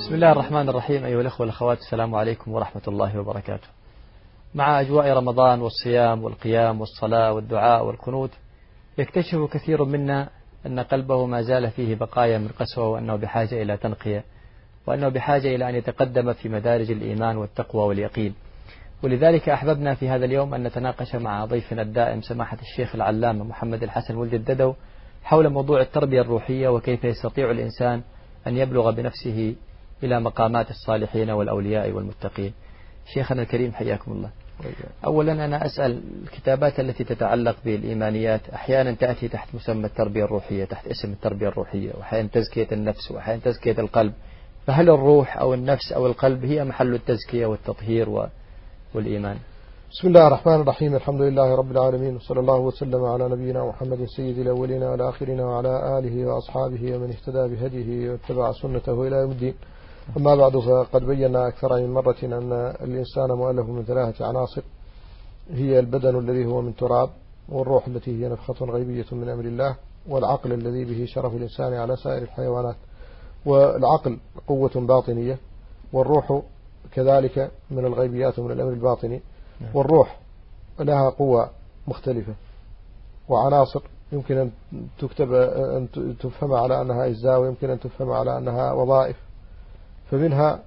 بسم الله الرحمن الرحيم. أيها الأخوة والأخوات، السلام عليكم ورحمة الله وبركاته. مع أجواء رمضان والصيام والقيام والصلاة والدعاء والقنوت، يكتشف كثير منا أن قلبه ما زال فيه بقايا من قسوة، وأنه بحاجة إلى تنقية، وأنه بحاجة إلى أن يتقدم في مدارج الإيمان والتقوى واليقين. ولذلك أحببنا في هذا اليوم أن نتناقش مع ضيفنا الدائم سماحة الشيخ العلامة محمد الحسن ولد الددو حول موضوع التربية الروحية، وكيف يستطيع الإنسان أن يبلغ بنفسه إلى مقامات الصالحين والأولياء والمتقين. شيخنا الكريم حياكم الله. أولا أنا أسأل، الكتابات التي تتعلق بالإيمانيات أحيانا تأتي تحت مسمى التربية الروحية، تحت اسم التربية الروحية، وأحيانا تزكية النفس، وأحيانا تزكية القلب. فهل الروح أو النفس أو القلب هي محل التزكية والتطهير والإيمان؟ بسم الله الرحمن الرحيم. الحمد لله رب العالمين، وصلى الله وسلم على نبينا محمد سيد الأولين والآخرين، وعلى آله وأصحابه ومن اهتدى بهديه واتبع سنته إلى يوم الدين. أما بعد، فقد بينا أكثر من مرة أن الإنسان مؤلف من 3 عناصر، هي البدن الذي هو من تراب، والروح التي هي نفخة غيبية من أمر الله، والعقل الذي به شرف الإنسان على سائر الحيوانات. والعقل قوة باطنية، والروح كذلك من الغيبيات ومن الأمر الباطني. والروح لها قوة مختلفة وعناصر، يمكن أن تكتب أن تفهم على أنها أجزاء، ويمكن أن تفهم على أنها وظائف. فمنها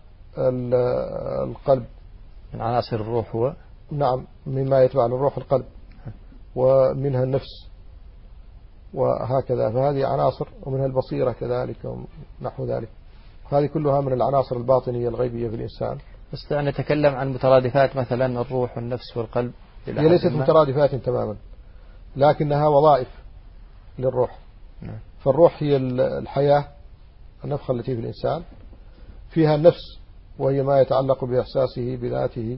القلب من عناصر الروح، هو نعم مما يتبع للروح القلب، ومنها النفس وهكذا. فهذه عناصر، ومنها البصيرة كذلك ونحو ذلك. هذه كلها من العناصر الباطنية الغيبية في الإنسان. بس أن نتكلم عن مترادفات مثلا الروح والنفس والقلب، هي ليست مترادفات تماما، لكنها وظائف للروح. فالروح هي الحياة، النفخة التي في الإنسان. فيها النفس، وهي ما يتعلق بإحساسه بذاته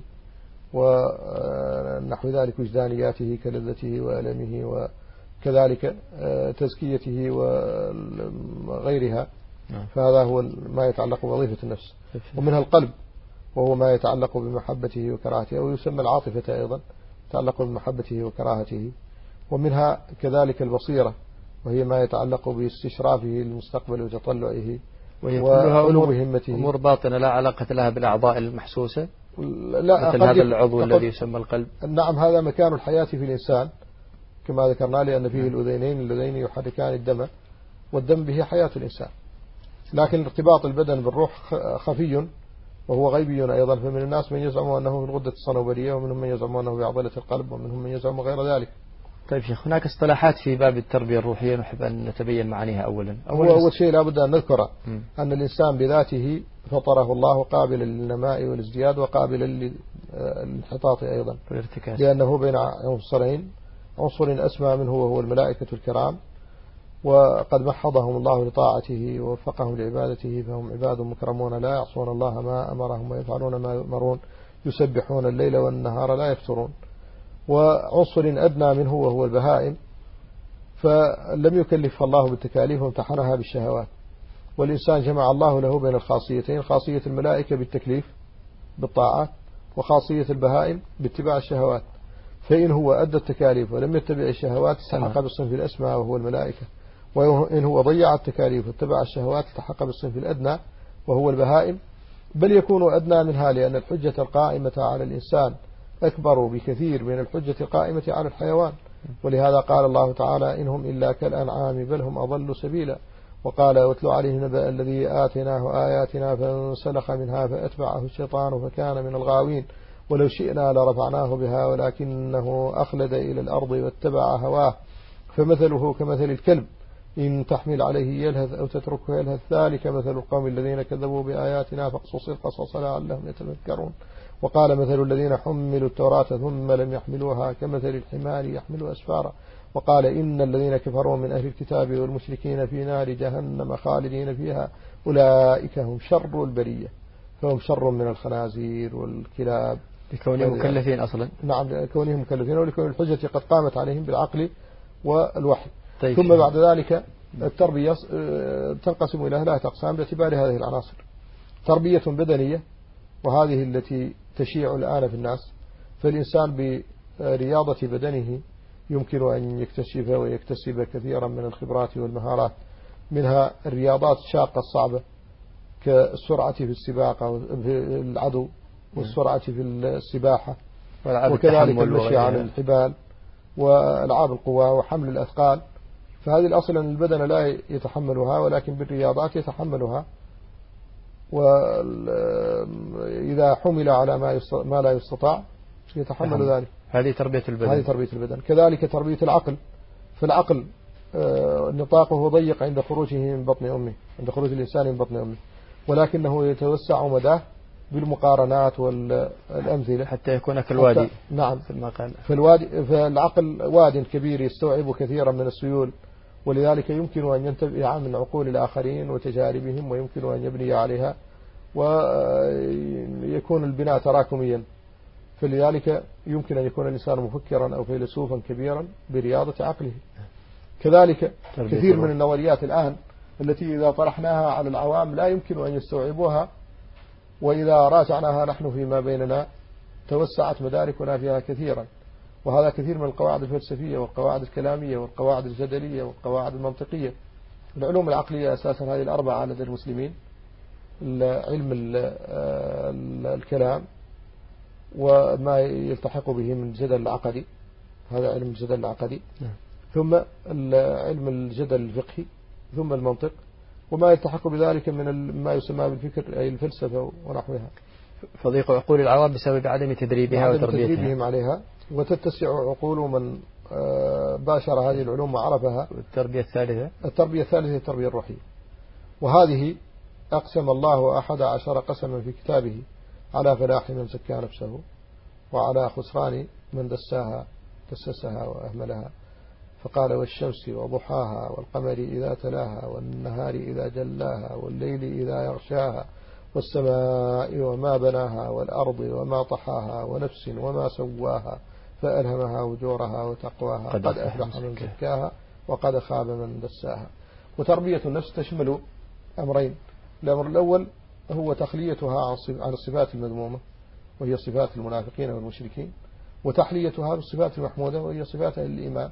ونحو ذلك، وجدانياته كلذته وألمه، وكذلك تزكيته وغيرها. فهذا هو ما يتعلق بوظيفة النفس. ومنها القلب، وهو ما يتعلق بمحبته وكراهته، ويسمى العاطفة أيضا، يتعلق بمحبته وكراهته. ومنها كذلك البصيرة، وهي ما يتعلق باستشرافه للمستقبل وتطلعه، وهي كلها أمور باطنة لا علاقة لها بالأعضاء المحسوسة. لا، مثل هذا العضو الذي يسمى القلب. نعم، هذا مكان الحياة في الإنسان كما ذكرنا، لأن فيه الأذينين اللذين يحركان الدم، والدم به حياة الإنسان. لكن ارتباط البدن بالروح خفي وهو غيبي أيضا. فمن الناس من يزعم أنه من الغدة الصنوبرية، ومنهم من يزعم أنه بعضلة القلب، ومنهم من يزعم غير ذلك. طيب شيخ، هناك اصطلاحات في باب التربية الروحية نحب أن نتبين معانيها. أول شيء لابد أن نذكره أن الإنسان بذاته فطره الله قابلا للنماء والازدياد، وقابلا للانحطاط أيضا، لأنه بين عنصرين، عنصر أسمى منه وهو الملائكة الكرام، وقد محضهم الله لطاعته ووفقهم لعبادته، فهم عباد مكرمون لا يعصون الله ما أمرهم ويفعلون ما يؤمرون، يسبحون الليل والنهار لا يفترون. وعنصر أدنى منه وهو البهائم، فلم يكلف الله بالتكاليف وامتحنها بالشهوات. والإنسان جمع الله له بين الخاصيتين، خاصية الملائكة بالتكليف بالطاعات، وخاصية البهائم باتباع الشهوات. فإن هو أدى التكاليف ولم يتبع الشهوات التحق بالصنف الأسمى وهو الملائكة، وإن هو ضيع التكاليف واتبع الشهوات التحق بالصنف الأدنى وهو البهائم، بل يكون أدنى منها، لأن الحجة القائمة على الإنسان أكبر بكثير من الحجة القائمة على الحيوان. ولهذا قال الله تعالى: إنهم إلا كالأنعام بل هم أضل سبيلا. وقال: واتل عليه نبأ الذي آتيناه آياتنا فانسلخ منها فأتبعه الشيطان فكان من الغاوين. ولو شئنا لرفعناه بها ولكنه أخلد إلى الأرض واتبع هواه، فمثله كمثل الكلب إن تحمل عليه يلهث أو تتركه يلهث، ذلك مثل القوم الذين كذبوا بآياتنا فاقصص القصص لعلهم يتفكرون. وقال: مثل الذين حملوا التوراة ثم لم يحملوها كمثل الحمار يحمل أسفارا. وقال: إن الذين كفروا من أهل الكتاب والمشركين في نار جهنم خالدين فيها أولئك هم شر البرية، فهم شر من الخنازير والكلاب، لكونهم مكلفين أصلا. نعم، لكونهم مكلفين، ولكون الحجة قد قامت عليهم بالعقل والوحي. طيب. ثم بعد ذلك التربية تنقسم إلى 3 أقسام باعتبار هذه العناصر: تربية بدنية، وهذه التي تشيع الآن في الناس. فالإنسان برياضة بدنه يمكن أن يكتشف ويكتسب كثيرا من الخبرات والمهارات، منها الرياضات الشاقة الصعبة كالسرعة في السباق أو في العدو، والسرعة في السباحة، وكذلك المشي على الحبال وألعاب القوى وحمل الأثقال. فهذه الأصل أن البدن لا يتحملها، ولكن بالرياضات يتحملها. وإذا حمل على ما لا يستطاع يتحمل ذلك. هذه تربية البدن. هذه تربية البدن. كذلك تربية العقل. فالعقل نطاقه ضيق عند خروجه من بطن أمه، عند خروج الإنسان من بطن أمه، ولكنه يتوسع مداه بالمقارنات والأمثلة حتى يكون كالوادي. نعم. فالوادي فالعقل واد كبير يستوعب كثيرا من السيول، ولذلك يمكن أن ينتفع من عقول الآخرين وتجاربهم، ويمكن أن يبني عليها ويكون البناء تراكميا. فلذلك يمكن أن يكون الإنسان مفكرا أو فيلسوفا كبيرا برياضة عقله. كذلك كثير من النظريات الآن التي إذا طرحناها على العوام لا يمكن أن يستوعبوها، وإذا راجعناها نحن فيما بيننا توسعت مداركنا فيها كثيرا. وهذا كثير من القواعد الفلسفية والقواعد الكلامية والقواعد الجدلية والقواعد المنطقية. العلوم العقلية أساسا هذه الأربعة لدى المسلمين: علم الكلام وما يلتحق به من الجدل العقدي، هذا علم الجدل العقدي، ثم علم الجدل الفقهي، ثم المنطق، وما يلتحق بذلك من ما يسمى بالفكر أي الفلسفة ونحوها. فضيق عقول العوام بسبب عدم تدريبها وتربيتها. تدريبهم عليها، وتتسع عقول من باشر هذه العلوم وعرفها. التربية الثالثة التربية الروحية، وهذه أقسم الله 11 قسما في كتابه على فلاح من زكى نفسه، وعلى خسران من دسسها وأهملها. فقال: والشمس وضحاها، والقمر إذا تلاها، والنهار إذا جلاها، والليل إذا يغشاها، والسماء وما بناها، والأرض وما طحاها، ونفس وما سواها، فألهمها وجورها وتقواها، قد أفلح من زكاها وقد خاب من دساها. وتربية النفس تشمل أمرين: الأمر الأول هو تخليتها عن الصفات المذمومة، وهي صفات المنافقين والمشركين، وتحليتها بالصفات المحمودة، وهي صفات الإيمان.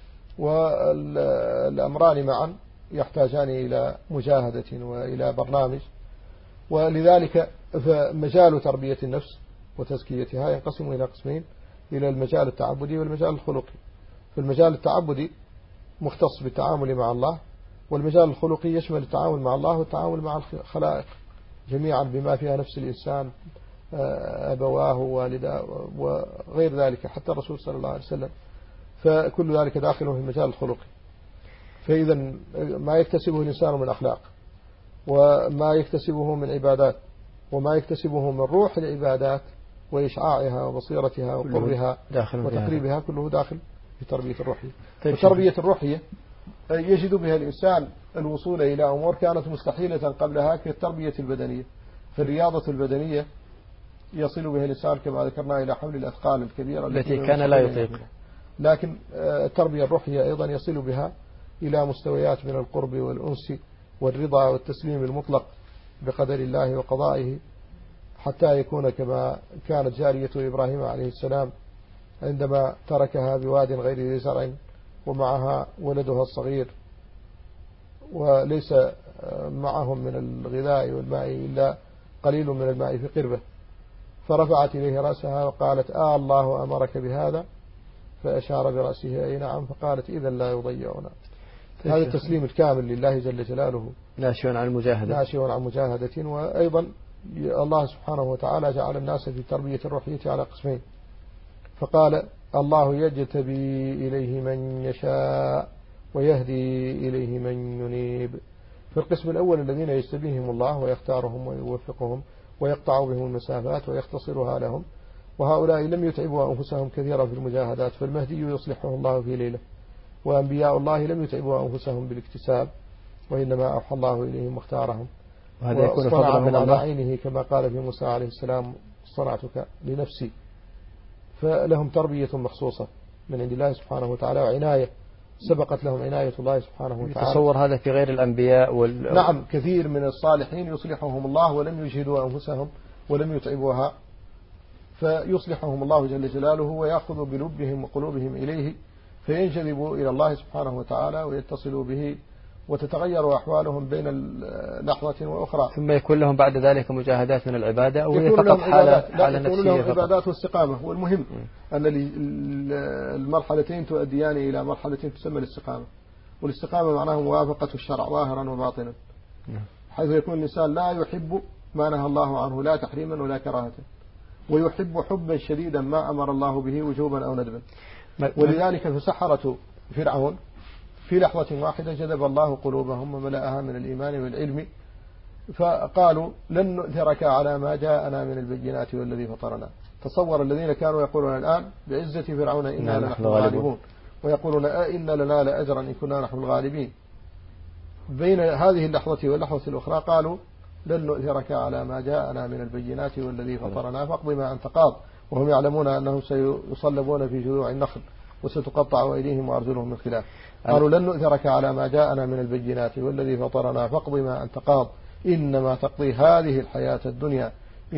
والأمران معا يحتاجان إلى مجاهدة وإلى برنامج. ولذلك فمجال تربية النفس وتزكيتها ينقسم إلى قسمين: إلى المجال التعبدي والمجال الخلقي. فالمجال التعبدي مختص بالتعامل مع الله، والمجال الخلقي يشمل التعامل مع الله والتعامل مع الخلائق جميعا بما فيها نفس الإنسان، أبواه ووالداه وغير ذلك، حتى الرسول صلى الله عليه وسلم. فكل ذلك داخله في المجال الخلقي. فإذا ما يكتسبه الإنسان من أخلاق، وما يكتسبه من عبادات، وما يكتسبه من روح العبادات وإشعاعها وبصيرتها وقربها وتقريبها، كله داخل في تربية الروحية. وتربية الروحية يجد بها الإنسان الوصول إلى أمور كانت مستحيلة قبلها كالتربية البدنية. فالرياضة البدنية يصل بها الإنسان كما ذكرنا إلى حمل الأثقال الكبيرة التي كان لا يطيق. لكن التربية الروحية أيضا يصل بها إلى مستويات من القرب والأنس والرضا والتسليم المطلق بقدر الله وقضائه، حتى يكون كما كانت جارية إبراهيم عليه السلام عندما تركها بواد غير ذي زرع ومعها ولدها الصغير، وليس معهم من الغذاء والماء إلا قليل من الماء في قربة، فرفعت إليه رأسها وقالت: الله أمرك بهذا؟ فأشار برأسه: أي نعم. فقالت: إذا لا يضيعنا. هذا التسليم الكامل لله جل جلاله ناشئ عن مجاهدة. وأيضا الله سبحانه وتعالى جعل الناس في تربية الروحية على قسمين، فقال: الله يجتبي إليه من يشاء ويهدي إليه من ينيب. في القسم الأول الذين يجتبيهم الله ويختارهم ويوفقهم ويقطع بهم المسافات ويختصرها لهم، وهؤلاء لم يتعبوا أنفسهم كثيرا في المجاهدات، فالمهدي يصلحه الله في ليلة. وأنبياء الله لم يتعبوا أنفسهم بالاكتساب، وإنما أوحى الله إليهم واختارهم، وهذا يكون فضلا من الله على عينه، كما قال في موسى عليه السلام: صنعتك لنفسي. فلهم تربية مخصوصة من عند الله سبحانه وتعالى، وعناية سبقت لهم عناية الله سبحانه وتعالى. تصور هذا في غير الأنبياء نعم، كثير من الصالحين يصلحهم الله ولم يجهدوا أنفسهم ولم يتعبوها، فيصلحهم الله جل جلاله ويأخذ بلبهم وقلوبهم إليه، فينجذبوا إلى الله سبحانه وتعالى ويتصلوا به وتتغير أحوالهم بين لحظة وأخرى. ثم يكون لهم بعد ذلك مجاهدات من العبادة، أو هي فقط حالة نفسية؟ يكون لهم عبادات واستقامة. والمهم أن المرحلتين تؤديان إلى مرحلة تسمى الاستقامة. والاستقامة معناه موافقة الشرع ظاهرا وباطنا، حيث يكون الإنسان لا يحب ما نهى الله عنه لا تحريما ولا كراهة، ويحب حبا شديدا ما أمر الله به وجوبا أو ندبا. ولذلك فسحرة فرعون في لحظة واحدة جذب الله قلوبهم وملأها من الإيمان والعلم، فقالوا لن نؤثرك على ما جاءنا من البينات والذي فطرنا. تصور الذين كانوا يقولون الآن بعزة فرعون إنا لنحن الغالبون، ويقولون إن لنا لأجرا إن كنا نحن الغالبين. بين هذه اللحظة واللحظة الأخرى قالوا لن نؤثرك على ما جاءنا من البينات والذي فطرنا فاقض ما أنت قاض، وهم يعلمون أنهم سيصلبون في جذوع النخل وستقطع أيديهم وأرجلهم من خلاف. قالوا لن نؤثرك على ما جاءنا من البينات والذي فطرنا فاقض ما أنت قاض إنما تقضي هذه الحياة الدنيا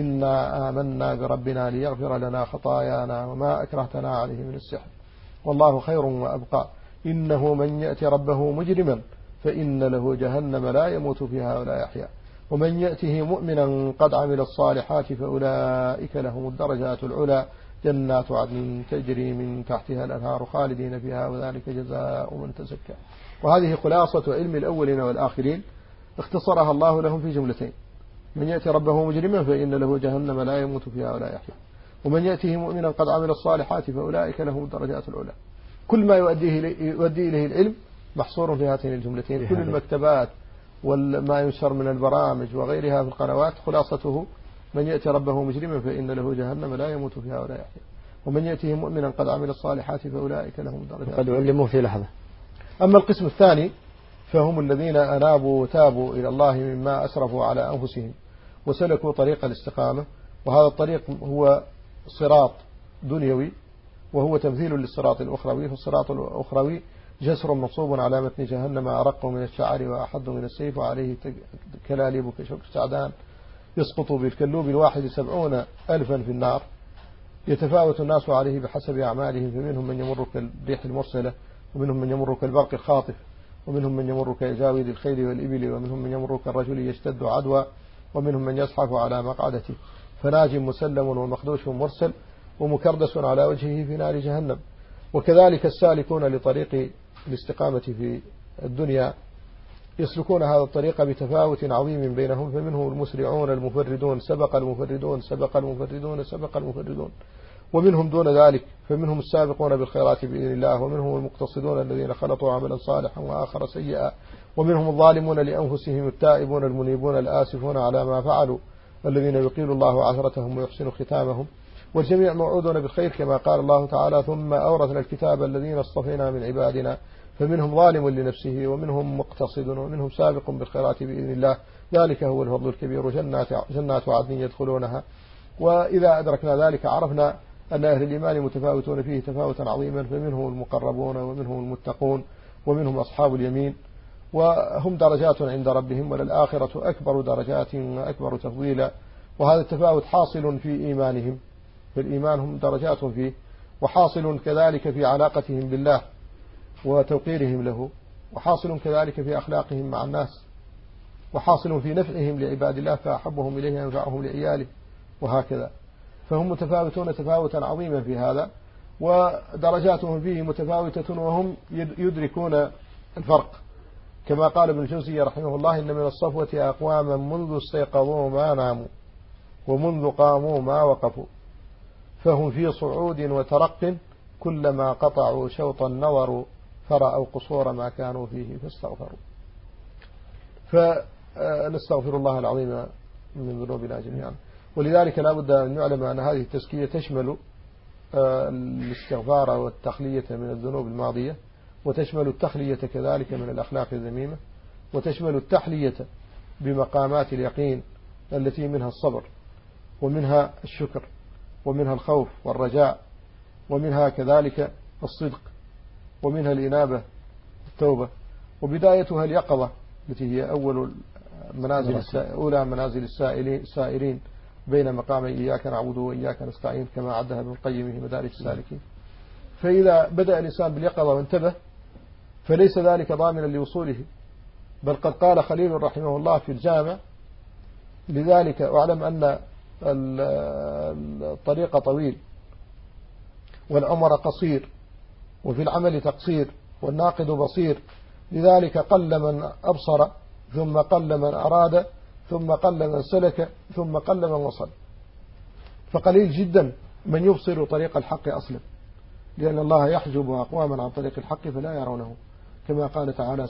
إنا آمنا بربنا ليغفر لنا خطايانا وما أكرهتنا عليه من السحر والله خير وأبقى إنه من يأتي ربه مجرما فإن له جهنم لا يموت فيها ولا يحيا ومن يأته مؤمنا قد عمل الصالحات فأولئك لهم الدرجات العلى جنات عدن تجري من تحتها الأنهار خالدين فيها وذلك جزاء من تزكى. وهذه خلاصة علم الأولين والآخرين اختصرها الله لهم في جملتين: من يأتي ربه مجرما فإن له جهنم لا يموت فيها ولا يحيا ومن يأته مؤمنا قد عمل الصالحات فأولئك لهم الدرجات العلى. كل ما يؤدي إليه العلم محصور في هاتين الجملتين. كل المكتبات وما ينشر من البرامج وغيرها في القنوات خلاصته: من يأتي ربه مجرما فإن له جهنم لا يموت فيها ولا يحيا ومن يأته مؤمنا قد عمل الصالحات فأولئك لهم الدرجات قد علموا في لحظة. أما القسم الثاني فهم الذين أنابوا وتابوا إلى الله مما أسرفوا على أنفسهم وسلكوا طريق الاستقامة. وهذا الطريق هو صراط دنيوي وهو تمثيل للصراط الأخروي. فالصراط الأخروي جسر منصوب على متن جهنم أرق من الشعر وأحد من السيف وعليه كلاليب كشوك السعدان يسقط بالكلوب الواحد 70,000 في النار. يتفاوت الناس عليه بحسب أعمالهم فمنهم من يمر كالريح المرسلة ومنهم من يمر كالبرق الخاطف ومنهم من يمر كجاويد الخيل والإبل ومنهم من يمر كالرجل يشتد عدوى ومنهم من يزحف على مقعدته فناج مسلم ومخدوش مرسل ومكردس على وجهه في نار جهنم. وكذلك السالكون لطريق الاستقامة في الدنيا يسلكون هذا الطريق بتفاوت عظيم بينهم فمنهم المسرعون المفردون سبق المفردون سبق المفردون سبق المفردون ومنهم دون ذلك فمنهم السابقون بالخيرات بإذن الله ومنهم المقتصدون الذين خلطوا عملا صالحا وآخر سيئا ومنهم الظالمون لأنفسهم التائبون المنيبون الآسفون على ما فعلوا الذين يقيل الله عثرتهم ويحسن ختامهم والجميع موعودون بالخير كما قال الله تعالى ثم أورثنا الكتاب الذين اصطفينا من عبادنا فمنهم ظالم لنفسه ومنهم مقتصد ومنهم سابق بالخيرات بإذن الله ذلك هو الفضل الكبير جنات عدن يدخلونها. وإذا أدركنا ذلك عرفنا أن أهل الإيمان متفاوتون فيه تفاوتا عظيما فمنهم المقربون ومنهم المتقون ومنهم أصحاب اليمين وهم درجات عند ربهم وللآخرة أكبر درجات وأكبر تفضيلا. وهذا التفاوت حاصل في إيمانهم فالإيمان هم درجات فيه وحاصل كذلك في علاقتهم بالله وتوقيرهم له وحاصل كذلك في أخلاقهم مع الناس وحاصل في نفعهم لعباد الله فأحبهم إليه أنفعهم لعياله وهكذا. فهم متفاوتون تفاوتا عظيما في هذا ودرجاتهم فيه متفاوتة وهم يدركون الفرق كما قال ابن الجوزي رحمه الله إن من الصفوة أقواما منذ استيقظوا ما ناموا ومنذ قاموا ما وقفوا فهم في صعود وترق كلما قطعوا شوطا نظروا فرأوا قصور ما كانوا فيه فاستغفروا. فنستغفر الله العظيم من ذنوبنا جميعا. ولذلك لا بد أن نعلم أن هذه التزكية تشمل الاستغفار والتخلية من الذنوب الماضية وتشمل التخلية كذلك من الأخلاق الذميمة وتشمل التحلية بمقامات اليقين التي منها الصبر ومنها الشكر ومنها الخوف والرجاء ومنها كذلك الصدق ومنها الإنابة التوبة وبدايتها اليقظة التي هي أولى منازل السائرين بين مقام إياك نعبد وإياك نستعين كما عدها ابن القيم في مدارج السالكين. فإذا بدأ الإنسان باليقظة وانتبه فليس ذلك ضامنا لوصوله بل قد قال خليل رحمه الله في الجامع: لذلك واعلم أن الطريق طويل والعمر قصير وفي العمل تقصير والناقد بصير، لذلك قل من أبصر ثم قل من أراد ثم قل من سلك ثم قل من وصل. فقليل جدا من يبصر طريق الحق أصلا، لأن الله يحجب أقواما عن طريق الحق فلا يرونه، كما قال تعالى: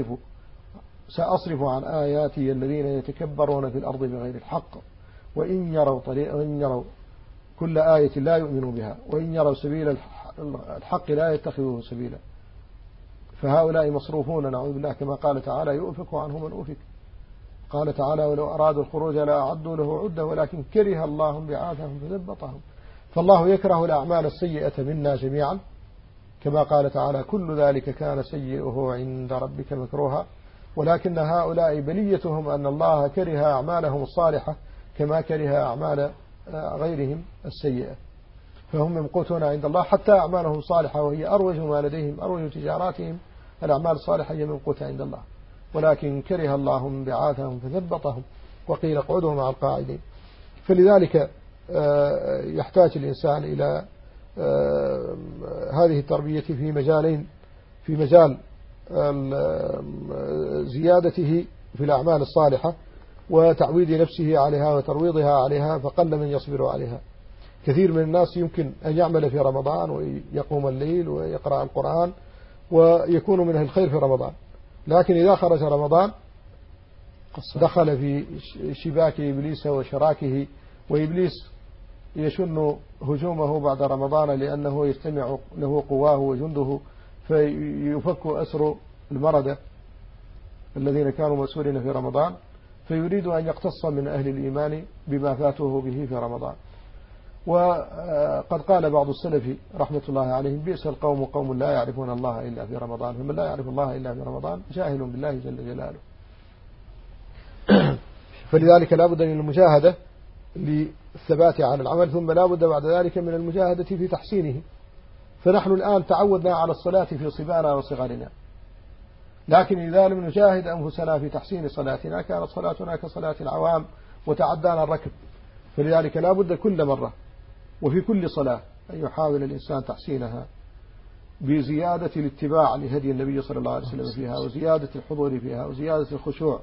سأصرف عن آياتي الذين يتكبرون في الأرض بغير الحق وإن يروا كل آية لا يؤمنوا بها وإن يروا سبيل الحق لا يتخذوه سبيلا. فهؤلاء مصروفون نعوذ بالله، كما قال تعالى: يؤفك عنه من أفك. قال تعالى: ولو أرادوا الخروج لا أعدوا له عدة ولكن كره الله بعاثهم فثبطهم. فالله يكره الأعمال السيئة منا جميعا، كما قال تعالى: كل ذلك كان سيئه عند ربك مكروها. ولكن هؤلاء بليتهم أن الله كره أعمالهم الصالحة كما كره أعمال غيرهم السيئة، فهم ممقوتون عند الله. حتى أعمالهم صالحة وهي أروج ما لديهم، أروج تجاراتهم، الأعمال الصالحة هي ممقوتة عند الله، ولكن كره الله انبعاثهم فثبطهم وقيل اقعدوا مع القاعدين. فلذلك يحتاج الإنسان إلى هذه التربية في مجالين: في مجال زيادته في الأعمال الصالحة وتعويد نفسه عليها وترويضها عليها، فقل من يصبر عليها. كثير من الناس يمكن أن يعمل في رمضان ويقوم الليل ويقرأ القرآن ويكون منه الخير في رمضان، لكن إذا خرج رمضان دخل في شباك إبليس وشراكه، وإبليس يشن هجومه بعد رمضان لأنه يجتمع له قواه وجنده، فيفك أسر المردة الذين كانوا مسؤولين في رمضان، فيريد أن يقتص من أهل الإيمان بما فاته به في رمضان. وقد قال بعض السلف رحمة الله عليهم: بئس القوم قوم لا يعرفون الله إلا في رمضان. فمن لا يعرف الله إلا في رمضان جاهل بالله جل جلاله. فلذلك لا بد من المجاهدة للثبات على العمل، ثم لا بد بعد ذلك من المجاهدة في تحسينه. فنحن الآن تعودنا على الصلاة في صبانا وصغارنا، لكن إذا لم نجاهد أنفسنا في تحسين صلاتنا كانت صلاتنا كصلاة العوام وتعدانا الركب. فلذلك لا بد كل مرة وفي كل صلاة أن يحاول الإنسان تحسينها بزيادة الاتباع لهدي النبي صلى الله عليه وسلم فيها، وزيادة الحضور فيها، وزيادة الخشوع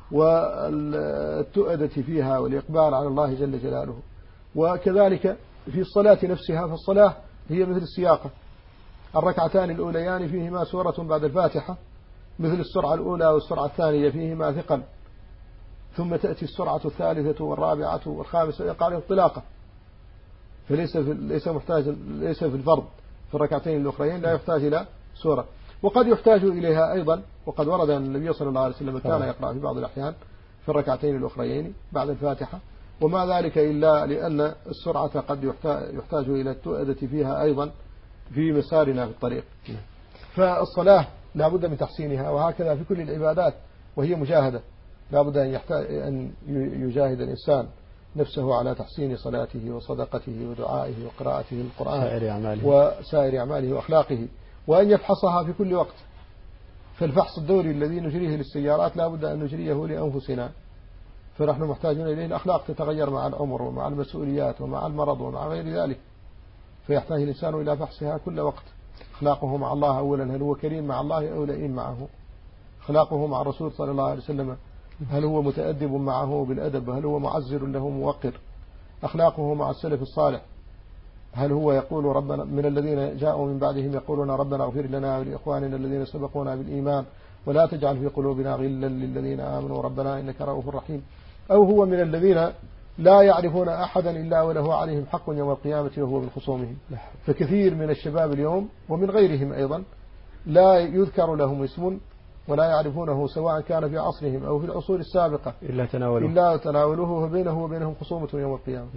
والتؤدة فيها، والإقبال على الله جل جلاله. وكذلك في الصلاة نفسها، فالصلاة هي مثل السياقة: الركعتان الأوليان فيهما سورة بعد الفاتحة، مثل السرعة الأولى والسرعة الثانية فيهما ثقل، ثم تأتي السرعة الثالثة والرابعة والخامسة يقع انطلاقة. فليس ليس في الفرض في الركعتين الأخرين لا يحتاج إلى سورة، وقد يحتاج إليها أيضا. وقد ورد أن النبي صلى الله عليه وسلم كان يقرأ في بعض الأحيان في الركعتين الأخرين بعد الفاتحة، وما ذلك إلا لأن السرعة قد يحتاج إلى التؤدة فيها أيضا في مسارنا في الطريق. فالصلاة لا بد من تحسينها، وهكذا في كل العبادات، وهي مجاهدة. لا بد أن يجاهد الإنسان نفسه على تحسين صلاته وصدقته ودعائه وقراءته للقرآن وسائر أعماله وأخلاقه، وأن يفحصها في كل وقت. فالفحص الدوري الذي نجريه للسيارات لا بد أن نجريه لأنفسنا، فنحن محتاجون إليه. الأخلاق تتغير مع العمر ومع المسؤوليات ومع المرض ومع غير ذلك، فيحتاج الإنسان إلى فحصها كل وقت. أخلاقه مع الله أولا: هل هو كريم مع الله أو لئيم معه؟ أخلاقه مع الرسول صلى الله عليه وسلم: هل هو متأدب معه بالأدب؟ هل هو معزر له موقر؟ أخلاقه مع السلف الصالح: هل هو يقول ربنا من الذين جاءوا من بعدهم يقولون ربنا اغفر لنا ولإخواننا الذين سبقونا بالإيمان ولا تجعل في قلوبنا غلا للذين آمنوا ربنا إنك رؤوف رحيم؟ أو هو من الذين لا يعرفون أحدا إلا وله عليهم حق يوم القيامة وهو من خصومهم؟ فكثير من الشباب اليوم ومن غيرهم أيضا لا يذكر لهم اسم ولا يعرفونه، سواء كان في عصرهم أو في العصور السابقة، إلا تناولوه فبينه وبينهم خصومة يوم القيامة.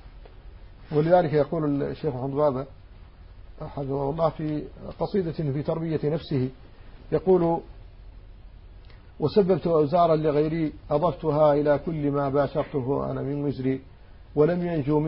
ولذلك يقول الشيخ محمد بابا حفظه الله في قصيدة في تربية نفسه، يقول: وسببت أوزارا لغيري أضفتها إلى كل ما باشرته أنا من وزري، ولم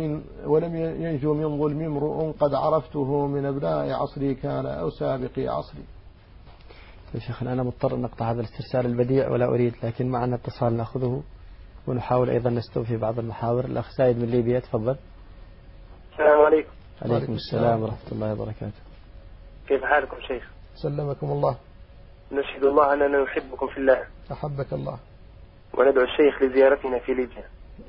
ينجو من ظلم امرؤ قد عرفته من أبناء عصري كان أو سابق عصري. يا شيخنا أنا مضطر أن أقطع هذا الاسترسال البديع ولا أريد، لكن معنا اتصال نأخذه ونحاول أيضا نستوفي بعض المحاور. الأخ سعيد من ليبيا، تفضل. السلام عليكم. عليكم السلام ورحمة الله وبركاته. كيف حالكم شيخ؟ سلمكم الله. نشهد الله أننا نحبكم في الله. أحبك الله. وندعو الشيخ لزيارتنا في ليبيا.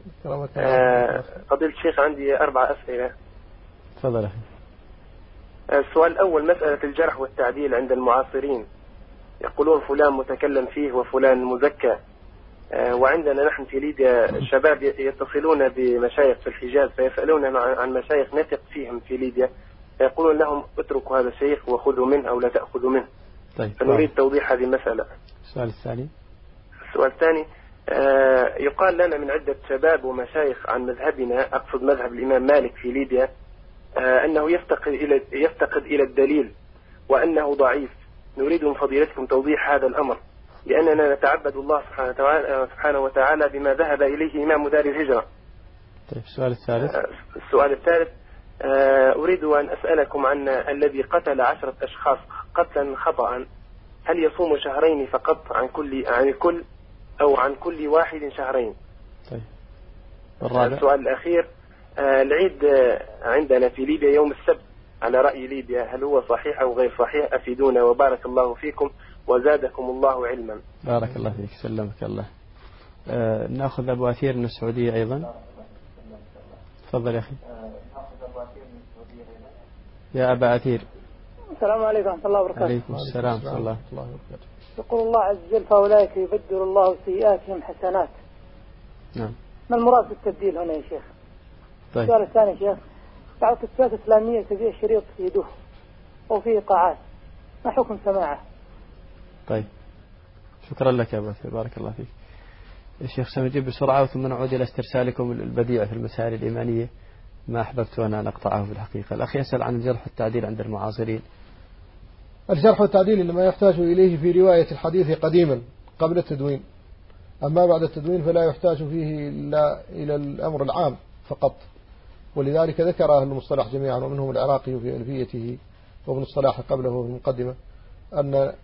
فضيلة الشيخ عندي 4 أسئلة. تفضل أخي. السؤال الأول مسألة الجرح والتعديل عند المعاصرين، يقولون فلان متكلم فيه وفلان مزكى، وعندنا نحن في ليبيا الشباب يتصلون بمشايخ في الحجاز فيسألون عن مشايخ نثق فيهم في ليبيا، فيقولون لهم اتركوا هذا الشيخ وخذوا منه أو لا تأخذوا منه. طيب. فنريد توضيح هذه المسألة. السؤال الثاني. السؤال الثاني، يقال لنا من عدة شباب ومشايخ عن مذهبنا، أقصد مذهب الإمام مالك في ليبيا، أنه يفتقد إلى الدليل وأنه ضعيف. نريد من فضيلتكم توضيح هذا الأمر، لأننا نتعبد الله سبحانه وتعالى بما ذهب إليه إمام دار الهجرة. طيب. السؤال الثالث. السؤال الثالث، أريد أن أسألكم عن الذي قتل 10 أشخاص قتلا خطأ، هل يصوم شهرين فقط عن الكل أو عن كل واحد شهرين؟ طيب. الرابع. السؤال الأخير، العيد عندنا في ليبيا يوم السبت على رأي ليبيا، هل هو صحيح أو غير صحيح؟ أفيدونا وبارك الله فيكم وزادكم الله علما. بارك الله فيك، سلمك الله. نأخذ أبو أثير من السعودية أيضا. تفضل يا أخي. يا أبا أثير. السلام عليكم ورحمة الله وبركاته. عليكم السلام ورحمة الله وبركاته. يقول الله عز وجل فأولئك يبدل الله سيئاتهم حسنات. نعم. ما المراد بالتبديل هنا يا شيخ؟ طيب. السؤال الثاني يا شيخ، بعض الكتابات الإسلامية تبيع شريط في يده أو فيه إيقاعات، ما حكم سماعه؟ طيب. شكرا لك يا أبو أثير، بارك الله فيك. يا شيخ سنجيب بسرعة ثم نعود إلى استرسالكم البديع في المسائل الإيمانية، ما أحببت أن نقطعه في الحقيقة. الأخ يسأل عن الجرح والتعديل عند المعاصرين. الجرح والتعديل إنما يحتاج إليه في رواية الحديث قديما قبل التدوين، أما بعد التدوين فلا يحتاج فيه إلا إلى الأمر العام فقط. ولذلك ذكر أهل المصطلح جميعا ومنهم العراقي في ألفيته وابن الصلاح قبله في المقدمة أن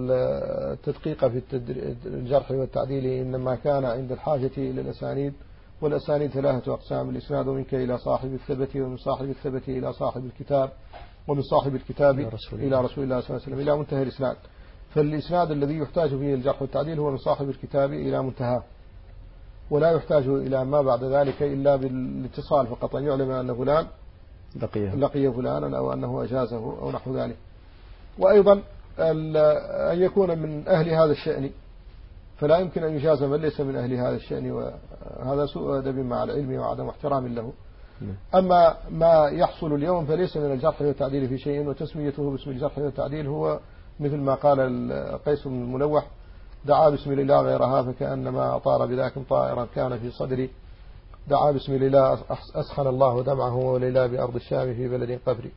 التدقيق في الجرح والتعديل إنما كان عند الحاجة إلى الأسانيد، والأسانيد 3 أقسام: الإسناد منك إلى صاحب الثبت، ومن صاحب الثبت إلى صاحب الكتاب، ومن صاحب الكتاب إلى رسول الله صلى الله عليه وسلم إلى منتهى الإسناد. فالإسناد الذي يحتاج فيه الجرح والتعديل هو من صاحب الكتاب إلى منتهى، ولا يحتاج إلى ما بعد ذلك إلا بالاتصال فقط، أن يعلم أن فلان لقي فلانا أو أنه أجازه أو نحو ذلك. وأيضا أن يكون من أهل هذا الشأن، فلا يمكن أن يجاز من ليس من أهل هذا الشأن، وهذا سوء أدب مع العلم وعدم احترام له. أما ما يحصل اليوم فليس من الجرح والتعديل في شيء، وتسميته باسم الجرح والتعديل هو مثل ما قال قيس بن الملوح: دعا باسم الله غيرها فكأنما طار بذاك طائرا كان في صدري، دعا باسم الله أسخن الله دمعه وليلا بأرض الشام في بلد قبري.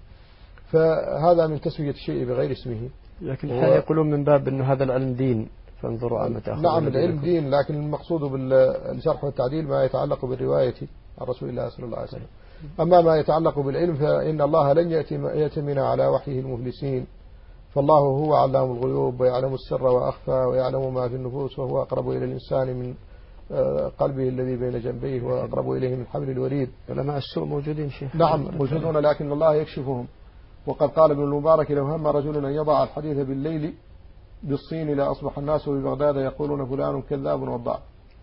فهذا من تسمية الشيء بغير اسمه. لكن يقولون من باب أنه هذا العلم دين، فانظروا عما تأخذون. نعم العلم دين، لكن المقصود بالجرح والتعديل ما يتعلق بالرواية عن رسول الله صلى الله عليه وسلم. أما ما يتعلق بالعلم فإن الله لن يأتمن على وحيه المفلسين، فالله هو علام الغيوب ويعلم السر وأخفى ويعلم ما في النفوس، وهو أقرب إلى الإنسان من قلبه الذي بين جنبيه وأقرب إليه من حبل الوريد. علماء السوء موجودين شيخ. نعم موجودون، لكن الله يكشفهم. وقد قال ابن المبارك: لو هم رجل أن يضع الحديث بالليل بالصين لأصبح الناس ببغداد يقولون فلان كذاب وضاع.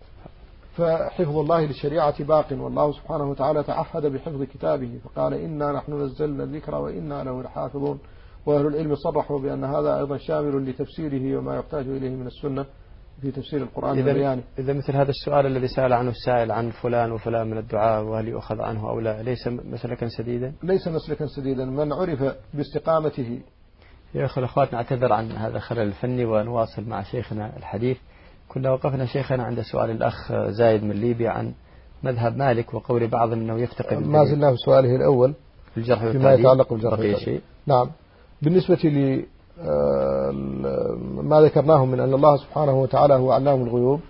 فحفظ الله للشريعة باق، والله سبحانه وتعالى تعهد بحفظ كتابه فقال: إنا نحن نزلنا الذكر وإنا له لحافظون. وأهل العلم صرحوا بأن هذا أيضا شامل لتفسيره وما يحتاج إليه من السنة في تفسير القرآن وبيانه. إذا مثل هذا السؤال الذي سأل عنه السائل عن فلان وفلان من الدعاء وهل يؤخذ عنه أو لا، ليس مسلكا سديدا؟ ليس مسلكا سديدا، من عرف باستقامته. يا أخي الأخوات، نعتذر عن هذا الخلل الفني ونواصل مع شيخنا الحديث. كنا وقفنا شيخنا عند سؤال الأخ زايد من ليبيا عن مذهب مالك وقول بعض أنه يفتقد. ما زلنا في سؤاله الأول الجرح فيما يتعلق بالجرح والتعديل. نعم. بالنسبة لي ما ذكرناه من أن الله سبحانه وتعالى هو علام الغيوب،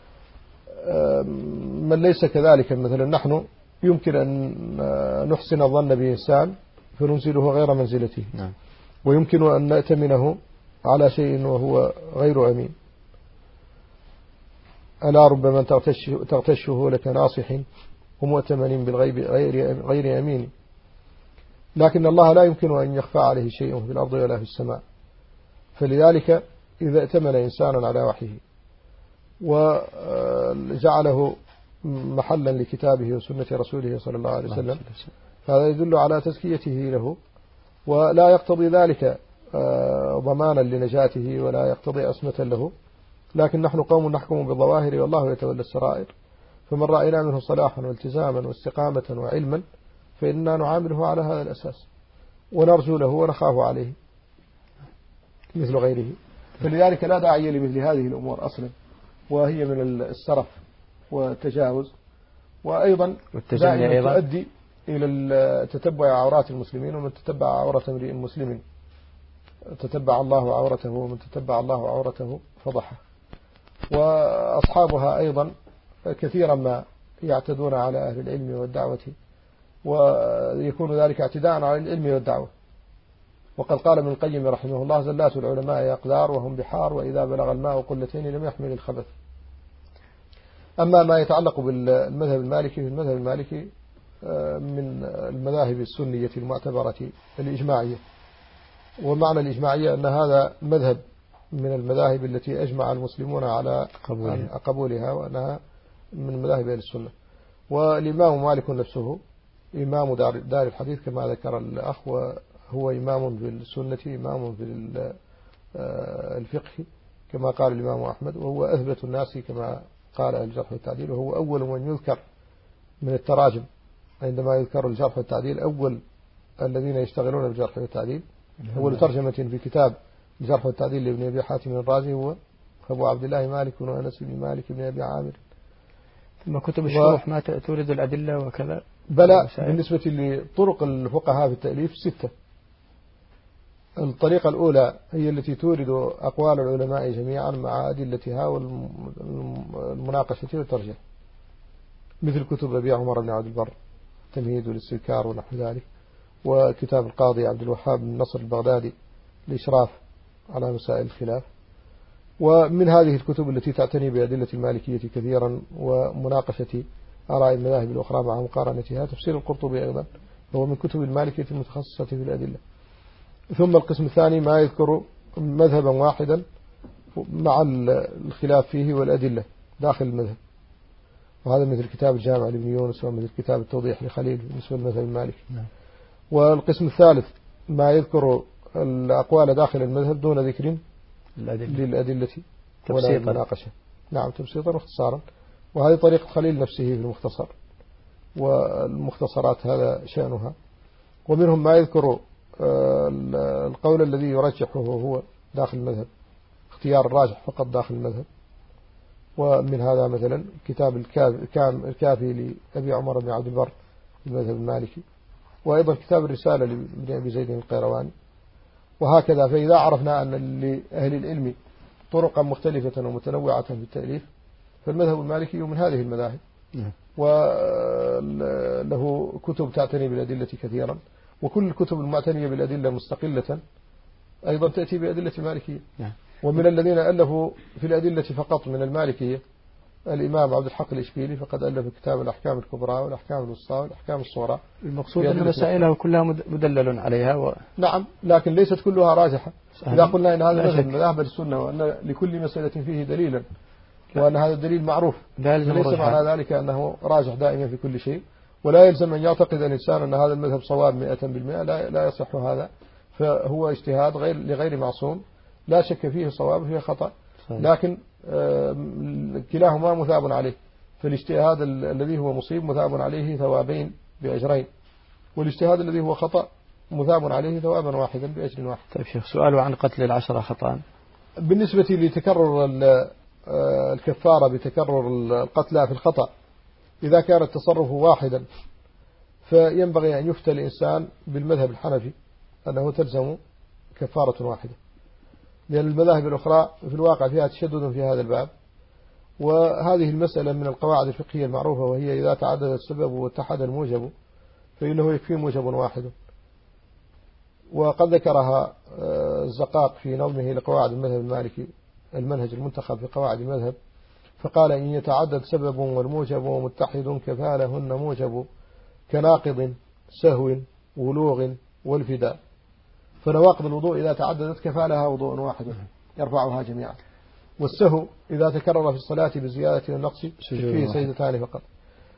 من ليس كذلك مثلا نحن يمكن أن نحسن الظن بإنسان فننزله غير منزلته، نعم. ويمكن أن نأتمنه على شيء وهو غير أمين. ألا رب من تغتشه لك ناصح ومؤتمن بالغيب غير أمين. لكن الله لا يمكن أن يخفى عليه شيء في الأرض ولا في السماء، فلذلك إذا ائتمن إنسانا على وحيه وجعله محلا لكتابه وسنة رسوله صلى الله عليه وسلم، هذا يدل على تزكيته له، ولا يقتضي ذلك ضمانا لنجاته ولا يقتضي أسمة له. لكن نحن قوم نحكم بالظواهر والله يتولى السرائر، فمن رأينا منه صلاحا والتزاما واستقامة وعلما فإننا نعامله على هذا الأساس ونرجو له ونخاف عليه مثل غيره. فلذلك لا داعي لمثل هذه الأمور أصلا، وهي من السرف والتجاوز، وأيضا دائما تؤدي إلى تتبع عورات المسلمين، ومن تتبع عورة امرئ مسلم تتبع الله عورته، ومن تتبع الله عورته فضحه. وأصحابها أيضا كثيرا ما يعتدون على أهل العلم والدعوة، ويكون ذلك اعتداء على العلم والدعوة. وقد قال ابن القيم رحمه الله: زلات العلماء أقدار وهم بحار، وإذا بلغ الماء قلتين لم يحمل الخبث. أما ما يتعلق بالمذهب المالكي، في المذهب المالكي من المذاهب السنية المعتبرة الإجماعية. ومعنى الإجماعية أن هذا مذهب من المذاهب التي أجمع المسلمون على قبولها، وأنها من مذاهب أهل السنة. والإمام مالك نفسه إمام دار الحديث كما ذكر الأخ، وهو إمام في السنة، إمام في الفقه كما قال الإمام أحمد، وهو أثبت الناس كما قال الجرح والتعديل، وهو أول من يذكر من التراجم عندما يذكر الجرح والتعديل. أول الذين يشتغلون بالجرح والتعديل، أول ترجمة في كتاب الجرح والتعديل لابن أبي حاتم الرازي هو أبو عبد الله مالك بن أنس بن مالك بن أبي عامر. ثم كتب الشروح ما تورد الأدلة وكذا. بلى، بالنسبة لطرق الفقهاء في التأليف 6. الطريقة الأولى هي التي تورد أقوال العلماء جميعا مع أدلتها والمناقشة والترجيح، مثل كتب ربيع عمر بن عبد البر التمهيد والاستذكار ونحو ذلك، وكتاب القاضي عبد الوهاب بن نصر البغدادي الإشراف على مسائل الخلاف. ومن هذه الكتب التي تعتني بأدلة المالكية كثيرا ومناقشة آراء المذاهب الأخرى مع مقارنتها تفسير القرطبي أيضا، هو من كتب المالكية المتخصصة في الأدلة. ثم القسم الثاني ما يذكر مذهبا واحدا مع الخلاف فيه والأدلة داخل المذهب، وهذا مثل كتاب الجامع لابن يونس، ومثل كتاب التوضيح لخليل بالنسبة للمذهب المالكي. والقسم الثالث ما يذكر الأقوال داخل المذهب دون ذكر للأدلة ولا المناقشة. نعم، تبسيطا واختصارا. وهذه طريقة خليل نفسه في المختصر، والمختصرات هذا شأنها. ومنهم ما يذكر القول الذي يرجحه هو داخل المذهب، اختيار الراجح فقط داخل المذهب. ومن هذا مثلا كتاب الكافي لأبي عمر بن عبد البر في المذهب المالكي، وأيضا كتاب الرسالة لابن أبي زيد القيرواني، وهكذا. فإذا عرفنا أن لأهل العلم طرقا مختلفة ومتنوعة في التأليف، فالمذهب المالكي من هذه المذاهب، وله كتب تعتني بالأدلة كثيرا، وكل الكتب المعتنية بالأدلة مستقلة أيضا تأتي بأدلة المالكية. ومن الذين ألفوا في الأدلة فقط من المالكية الإمام عبد الحق الإشبيلي، فقد ألف كتاب الأحكام الكبرى والأحكام الوسطى والأحكام الصغرى. المقصود أن مسائله كلها مدلل عليها نعم، لكن ليست كلها راجحة. إذا قلنا إن هذا مذهب مذاهب السنة، وأن لكل مسألة فيه دليلا، وأن هذا الدليل معروف، ليس معنى ذلك أنه راجح دائما في كل شيء. ولا يلزم أن يعتقد الإنسان أن هذا المذهب صواب 100%، لا يصح هذا، فهو اجتهاد لغير معصوم، لا شك فيه صواب فيه خطأ، لكن كلاهما مثاب عليه. فالاجتهاد الذي هو مصيب مثاب عليه ثوابين بأجرين، والاجتهاد الذي هو خطأ مثاب عليه ثوابا واحدا بأجر واحد. طيب شيخ، سؤال عن قتل 10 خطأ. بالنسبة لتكرر الكفارة بتكرر القتلى في الخطأ، إذا كان التصرف واحدا فينبغي أن يفتى الإنسان بالمذهب الحنفي أنه تلزم كفارة واحدة، لأن المذاهب الأخرى في الواقع فيها تشدد في هذا الباب. وهذه المسألة من القواعد الفقهية المعروفة، وهي إذا تعدد السبب واتحد الموجب فإنه يكفي موجب واحد. وقد ذكرها الزقاق في نظمه لقواعد المذهب المالكي المنهج المنتخب في قواعد المذهب، فقال إن يتعدد سبب والموجب ومتحد كفالهن موجب كناقض سهو ولوغ والفداء. فنواقض الوضوء إذا تعددت كفالها وضوء واحد يرفعها جميعا، والسهو إذا تكرر في الصلاة بالزيادة والنقص فيه سجدتان فقط،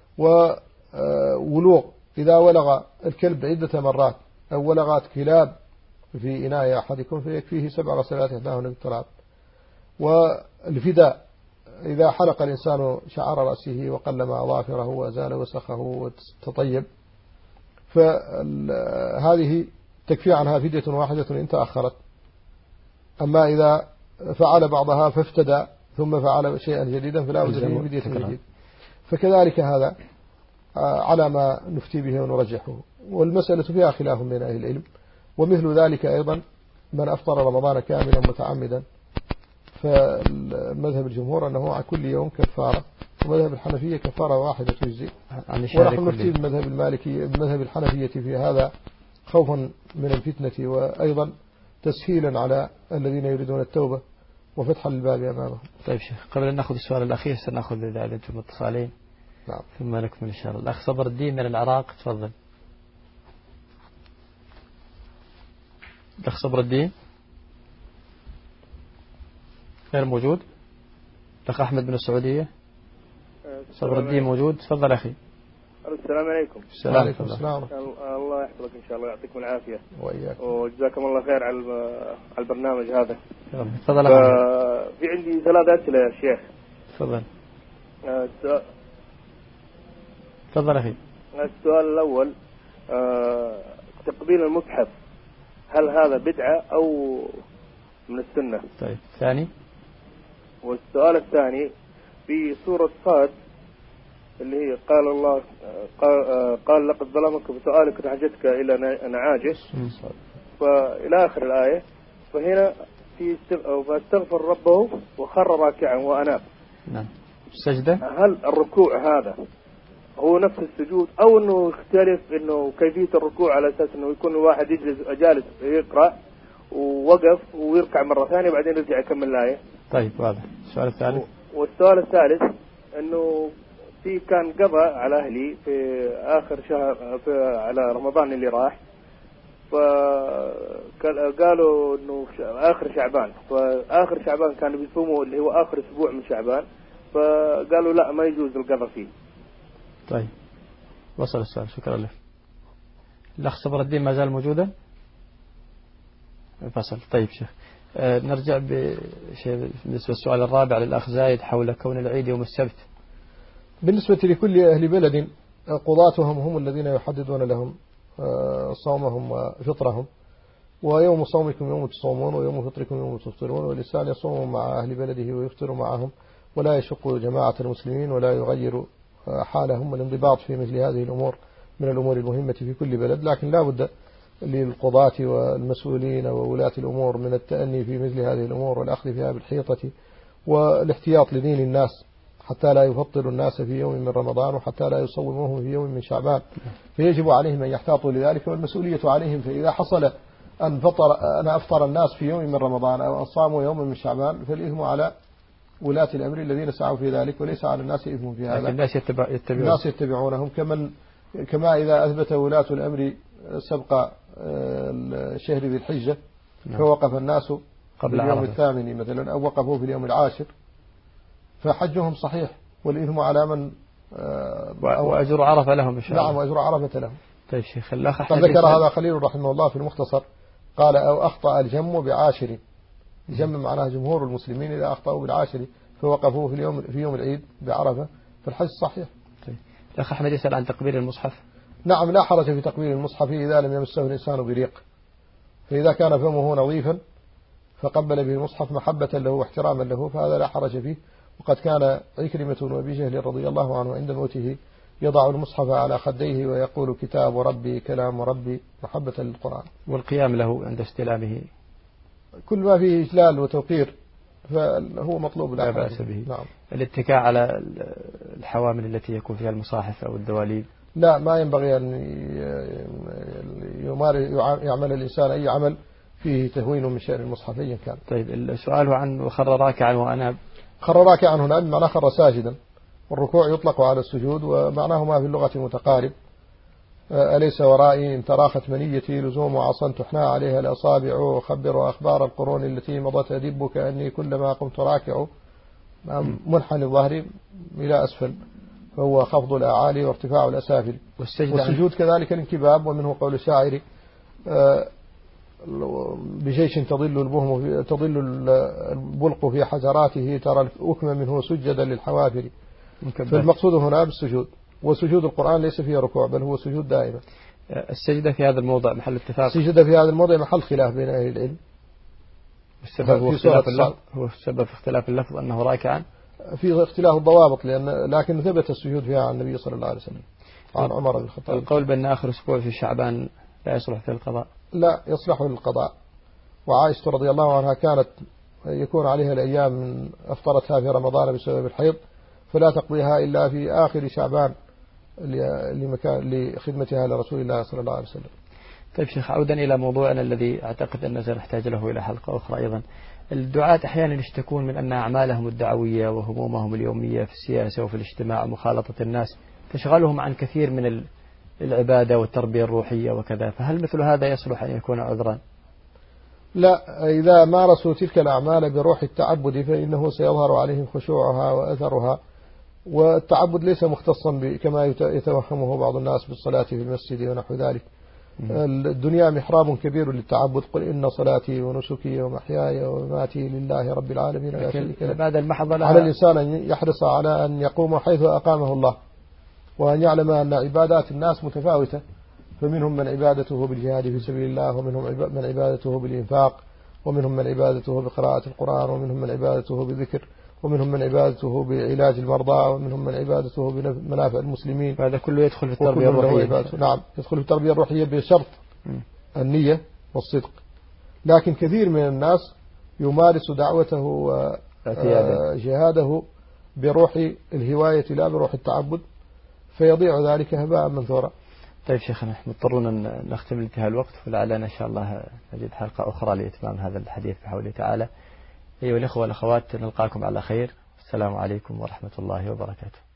وولوغ إذا ولغ الكلب عدة مرات أو ولغت كلاب في إناء أحدكم فيكفيه 7 غسلات إحداهن بالتراب. والفداء إذا حلق الإنسان شعر رأسه وقلم أظافره وأزال وسخه وتطيب فهذه تكفي عنها فدية واحدة إن تأخرت. أما إذا فعل بعضها فافتدى ثم فعل شيئا جديدا فلا بد فيه فدية جديد. فكذلك هذا على ما نفتي به ونرجحه، والمسألة فيها خلاف بين أهل العلم. ومثل ذلك أيضا من أفطر رمضان كاملا متعمدا، فمذهب الجمهور أنه على كل يوم كفارة، ومذهب الحنفية كفارة واحدة تجزي. ونحن نفتي بمذهب المالكي بمذهب الحنفية في هذا خوفا من الفتنة، وأيضا تسهيلا على الذين يريدون التوبة وفتحا للباب أمامهم. طيب شيخ، قبل أن نأخذ السؤال الأخير سنأخذ إذا أنتم متصالين. نعم. ثم نكمل إن شاء الله. الأخ صبر الدين من العراق، تفضل. الأخ صبر الدين غير موجود. الأخ أحمد من السعودية. صبر الدين موجود، تفضل أخي. السلام عليكم. السلام عليكم. الله يحفظك إن شاء الله ويعطيكم العافية وإياك، وجزاكم الله خير على البرنامج هذا. تفضل. في عندي 3 أسئلة يا شيخ. تفضل. تفضل أخي. السؤال الأول، تقبيل المصحف هل هذا بدعة أو من السنة؟ طيب ثاني. والسؤال الثاني في سورة صاد اللي هي قال الله قال لقد ظلمك بسؤالك حاجتك إلى نعاجه فإلى آخر الآية، فهنا في فاستغفر ربه وخر راكعا وأناب. نعم. السجدة هل الركوع هذا هو نفس السجود أو أنه يختلف أنه كيفية الركوع على أساس أنه يكون الواحد يجلس جالس يقرأ ووقف ويركع مرة ثانية بعدين يرجع يكمل الآية؟ طيب واضح. السؤال الثالث. والسؤال الثالث أنه في كان قضاء على أهلي في آخر شهر على رمضان اللي راح، فقالوا أنه آخر شعبان، فآخر شعبان كانوا بيصوموا اللي هو آخر أسبوع من شعبان، فقالوا لا ما يجوز القضاء فيه. طيب وصل السؤال، شكرا لك. الأخ صبر الدين ما زال موجودا؟ فصل. طيب شيخ، نرجع بشيء بالنسبة للسؤال الرابع للأخ زايد حول كون العيد يوم السبت. بالنسبة لكل أهل بلد قضاتهم هم الذين يحددون لهم صومهم وفطرهم، ويوم صومكم يوم تصومون ويوم فطركم يوم تفطرون، والإنسان يصوم مع أهل بلده ويفطر معهم ولا يشق جماعة المسلمين ولا يغير حالهم. الانضباط في مثل هذه الأمور من الأمور المهمة في كل بلد، لكن لا بد للقضاة والمسؤولين وولاة الأمور من التأني في مثل هذه الأمور والأخذ فيها بالحيطة والاحتياط لدين الناس حتى لا يفطر الناس في يوم من رمضان وحتى لا يصوموهم في يوم من شعبان، فيجب عليهم أن يحتاطوا لذلك والمسؤولية عليهم. فإذا حصل أن أفطر الناس في يوم من رمضان أو صاموا يوم من شعبان فالإثم على ولاة الأمر الذين سعوا في ذلك وليس على الناس إثم في هذا. الناس يتبعونهم كما إذا أثبت ولاة الأمر سبق شهر ذي الحجة فوقف الناس قبل اليوم الثامن مثلا أو وقفوا في اليوم العاشر فحجهم صحيح والإثم على من وأجر عرفة لهم إن شاء الله. نعم، وأجر عرفة لهم. طيب شيخ، الأخ ذكر هذا خليل رحمه الله في المختصر، قال أو أخطأ الجم بعاشر. الجم معناه جمهور المسلمين إذا أخطأوا بالعاشر فوقفوا في يوم العيد بعرفة فالحج صحيح. طيب. الأخ أحمد يسأل عن تقبيل المصحف. نعم، لا حرج في تقبيل المصحف إذا لم يمسه الإنسان بريق، فإذا كان فمه نظيفا فقبل به المصحف محبة له واحتراما له فهذا لا حرج فيه. وقد كان عكرمة وأبي جهل رضي الله عنه عند موته يضع المصحف على خديه ويقول كتاب ربي كلام ربي محبة للقرآن. والقيام له عند استلامه كل ما فيه إجلال وتوقير فهو مطلوب لا بأس به. نعم. الاتكاء على الحوامل التي يكون فيها المصاحف أو الدواليب لا، ما ينبغي أن يعمل الإنسان أي عمل فيه تهوين من شأن المصحف أيا كان. طيب السؤال عن وخر راكعا وأناب. خر راكعا هنا بمعنى خر ساجدا، والركوع يطلق على السجود ومعناهما في اللغة متقارب. أليس ورائي إن تراخت منيتي لزوم عصا تحنى عليها الأصابع، وخبر أخبار القرون التي مضت أدب كأني كلما قمت راكع. منحني الظهر إلى أسفل فهو خفض الأعالي وارتفاع الأسافل. والسجود كذلك الانكباب، ومنه قول الشاعر بجيش تضل البلق في حجراته ترى الأكم منه سجدا للحوافر. فالمقصود هنا بالسجود، وسجود القرآن ليس فيه ركوع بل هو سجود دائما. السجدة في هذا الموضع محل اتفاق. السجدة في هذا الموضع محل خلاف بين أهل العلم. السبب هو السبب في اختلاف اللفظ أنه راكعا. في اختلاف الضوابط لكن ثبت السجود فيها عن النبي صلى الله عليه وسلم عن عمر بن الخطاب. القول بأن آخر أسبوع في شعبان لا يصلح في القضاء. لا يصلح للقضاء. وعائشة رضي الله عنها كانت يكون عليها الأيام من أفطرتها في رمضان بسبب الحيض فلا تقضيها إلا في آخر شعبان لخدمتها لرسول الله صلى الله عليه وسلم. طيب شيخ، عودا إلى موضوعنا الذي أعتقد أننا سنحتاج له إلى حلقة أخرى أيضا. الدعاة أحيانا يشتكون من أن أعمالهم الدعوية وهمومهم اليومية في السياسة وفي الاجتماع ومخالطة الناس تشغلهم عن كثير من العبادة والتربية الروحية وكذا، فهل مثل هذا يصلح أن يكون عذرا؟ لا، إذا مارسوا تلك الأعمال بروح التعبد فإنه سيظهر عليهم خشوعها وأثرها. والتعبد ليس مختصا كما يتوهمه بعض الناس بالصلاة في المسجد ونحو ذلك. الدنيا محراب كبير للتعبد. قل إن صلاتي ونسكي ومحياي ومماتي لله رب العالمين لا شريك له. بعد المحض على الإنسان أن يحرص على أن يقوم حيث أقامه الله، وأن يعلم أن عبادات الناس متفاوتة، فمنهم من عبادته بالجهاد في سبيل الله، ومنهم من عبادته بالإنفاق، ومنهم من عبادته بقراءة القرآن، ومنهم من عبادته بذكر، ومنهم من عبادته بعلاج المرضى، ومنهم من عبادته بمنافع المسلمين. هذا كله يدخل في التربية الروحية. نعم، يدخل في التربية الروحية بشرط النية والصدق. لكن كثير من الناس يمارس دعوته وجهاده بروح الهواية لا بروح التعبد، فيضيع ذلك هباء منثورا. طيب شيخنا، مضطرون أن نختم انتهى الوقت، ولعلنا إن شاء الله نجد حلقة أخرى لإتمام هذا الحديث بحوله تعالى. أيها الأخوة والأخوات، نلقاكم على خير. السلام عليكم ورحمة الله وبركاته.